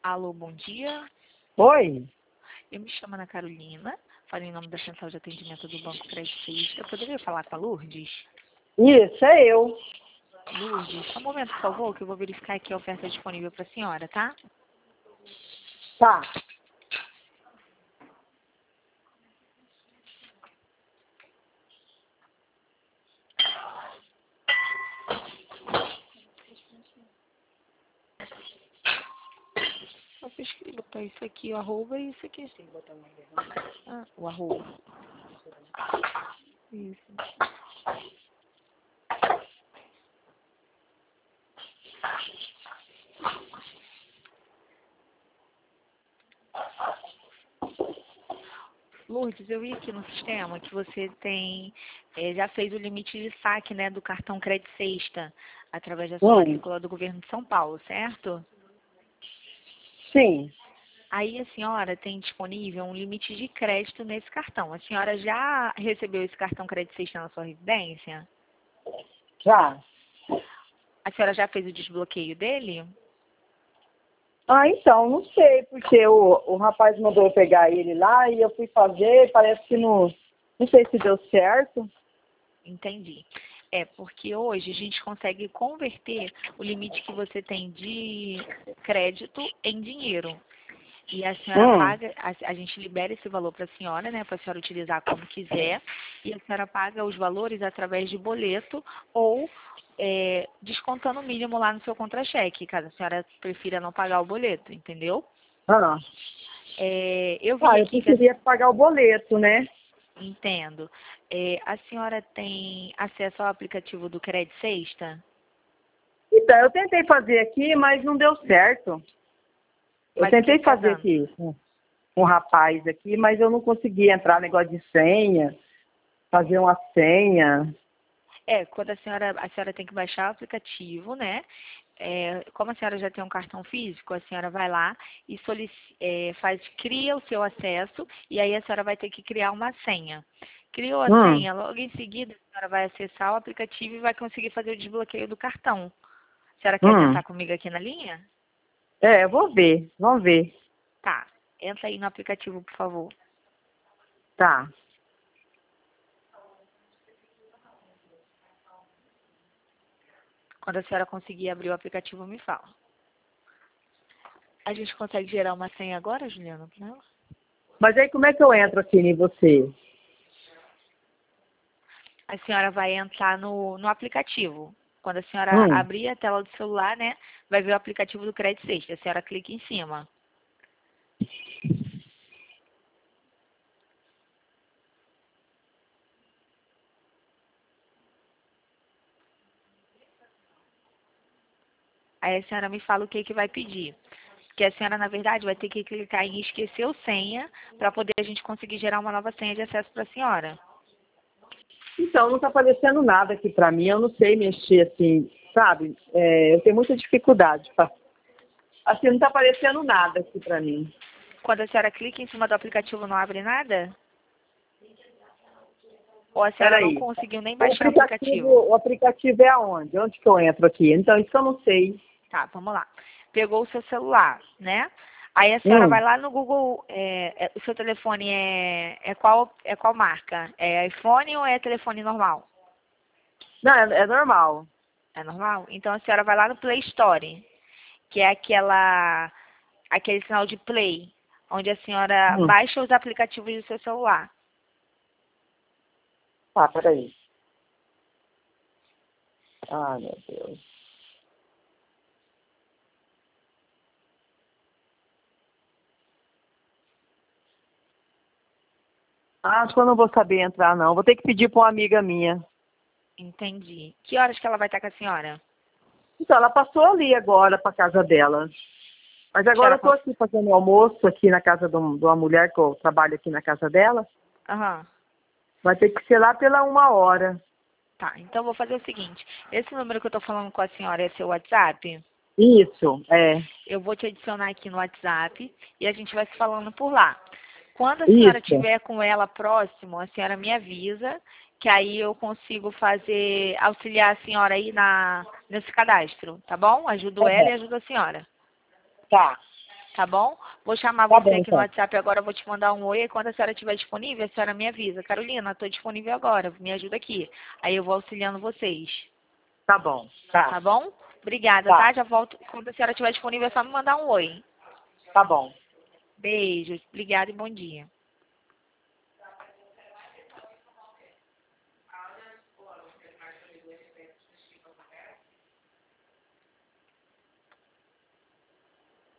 Alô, bom dia. Oi? Eu me chamo Ana Carolina, falo em nome da Central de Atendimento do Banco Credicista. Eu poderia falar com a Lourdes? Isso, é eu. Lourdes, só um momento, por favor, que eu vou verificar aqui a oferta disponível para a senhora, tá? Tá. Você escreve, botar isso aqui, o arroba, e isso aqui. Sim, botar o arroba. Isso. Lourdes, eu vi aqui no sistema que você tem, já fez o limite de saque, né, do cartão Credit Sexta, através da sua matrícula do governo de São Paulo, certo? Sim. Aí a senhora tem disponível um limite de crédito nesse cartão. A senhora já recebeu esse cartão Credit Sexta na sua residência? Já. A senhora já fez o desbloqueio dele? Ah, então, não sei, porque o rapaz mandou eu pegar ele lá e eu fui fazer, parece que não sei se deu certo. Entendi. É, porque hoje a gente consegue converter o limite que você tem de crédito em dinheiro. E a senhora paga, a gente libera esse valor para a senhora, né, para a senhora utilizar como quiser, e a senhora paga os valores através de boleto ou descontando o mínimo lá no seu contra-cheque, caso a senhora prefira não pagar o boleto, entendeu? Ah, Eu vi eu aqui que preferia pagar o boleto, né? entendo. A senhora tem acesso ao aplicativo do Credit Sexta? Então, eu tentei fazer aqui, mas não deu certo. Eu Mas o que tentei que tá fazer dando? aqui com um rapaz aqui, mas eu não consegui entrar, negócio de senha, fazer uma senha. Quando a senhora tem que baixar o aplicativo, né? Como a senhora já tem um cartão físico, a senhora vai lá e cria o seu acesso e aí a senhora vai ter que criar uma senha. Criou a senha, logo em seguida a senhora vai acessar o aplicativo e vai conseguir fazer o desbloqueio do cartão. A senhora quer tentar comigo aqui na linha? Eu vou ver, vamos ver. Tá. Entra aí no aplicativo, por favor. Tá. Quando a senhora conseguir abrir o aplicativo, me fala. A gente consegue gerar uma senha agora, Juliana? Não? Mas aí como é que eu entro aqui em você? A senhora vai entrar no aplicativo. Quando a senhora abrir a tela do celular, né, vai ver o aplicativo do Credit Sexta. A senhora clica em cima. Aí a senhora me fala o que vai pedir. Porque a senhora, na verdade, vai ter que clicar em esqueceu senha para poder a gente conseguir gerar uma nova senha de acesso para a senhora. Então, não está aparecendo nada aqui para mim, eu não sei mexer assim, sabe? Eu tenho muita dificuldade. Assim, não está aparecendo nada aqui para mim. Quando a senhora clica em cima do aplicativo, não abre nada? Ou a senhora não Peraí. conseguiu nem O baixar o aplicativo, aplicativo? o aplicativo é aonde? Onde que eu entro aqui? Então, isso eu não sei. Tá, vamos lá. Pegou o seu celular, né? Aí a senhora vai lá no Google, o seu telefone é qual marca? É iPhone ou é telefone normal? Não, é normal. É normal? Então a senhora vai lá no Play Store, que é aquele sinal de play, onde a senhora baixa os aplicativos do seu celular. Tá, peraí. Ah, meu Deus. Acho que eu não vou saber entrar, não. Vou ter que pedir para uma amiga minha. Entendi. Que horas que ela vai estar com a senhora? Então, ela passou ali agora para casa dela. Mas agora eu estou aqui fazendo almoço aqui na casa de uma mulher que eu trabalho aqui na casa dela. Aham. Vai ter que ser lá pela 1 hora. Tá, então eu vou fazer o seguinte. Esse número que eu tô falando com a senhora é seu WhatsApp? Isso, é. Eu vou te adicionar aqui no WhatsApp e a gente vai se falando por lá. Quando a senhora Isso. estiver com ela próximo, a senhora me avisa, que aí eu consigo auxiliar a senhora aí nesse cadastro, tá bom? Ajudo Tá ela bom. e ajudo a senhora. Tá. tá bom? Vou chamar Tá você bom, aqui no então. WhatsApp agora, vou te mandar um oi, e quando a senhora estiver disponível, a senhora me avisa. Carolina, estou disponível agora, me ajuda aqui. Aí eu vou auxiliando vocês, Tá bom. tá Tá. bom? Obrigada, Tá. tá? Já volto, quando a senhora estiver disponível, é só me mandar um oi. Tá bom. Beijo, obrigada e bom dia.